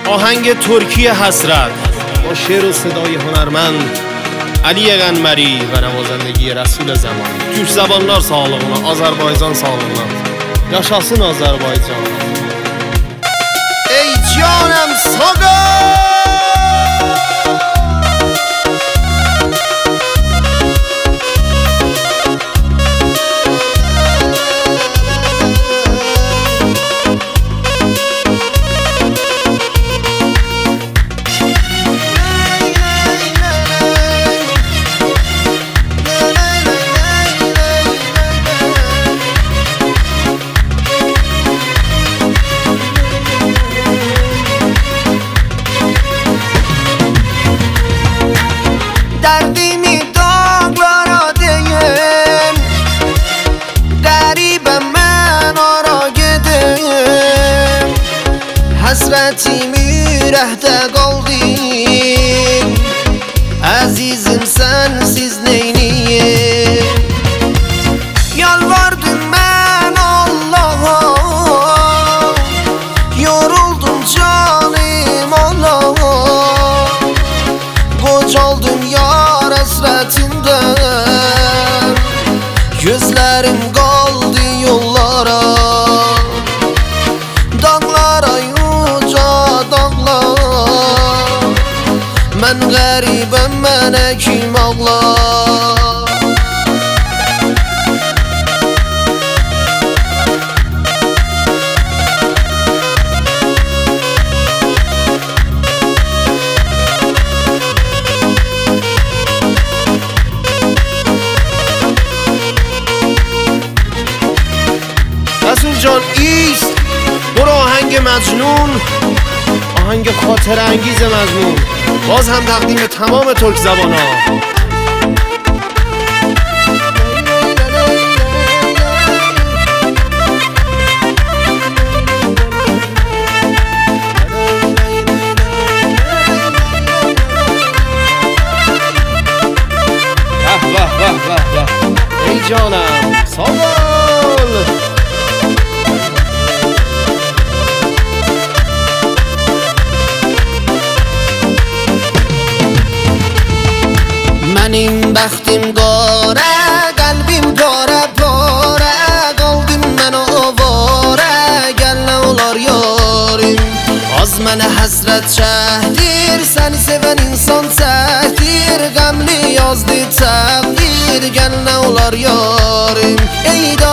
آهنگ ترکی حسرت با شعر و صدای هنرمند علی قنبری و نوازندگی رسول زمان. Türk zabanlar sağlığına, Azərbaycan sağlığına. Yaşasın Azərbaycan. Ey canım sağa. دردیمی داغlara deyim Qəribəm mən ara gedim Həsrətim ürəkdə qaldı Əzizim sənsiz neyniyim Yalvardım mən Allah'a Yoruldum canım Allah'a Qocaldım yar həsrətindən Gözlərim qaldı yollara Dağlara uca dağlar Mən qəribəm mənə kim ağlar رسول جان ایست برو آهنگ مجنون، آهنگ خاطر انگیز مضمون، باز هم تقدیم تمام ترک زبان ها. ای جانم ساول Mənim bəxtim qara, qəlbim qara para Qaldım mən avara, gəl nə olar yarim Az mənə həsrət çəkdir, səni sevən insan çəkdir Qəmli yazdı təqdir, gəl nə olar yarim Ey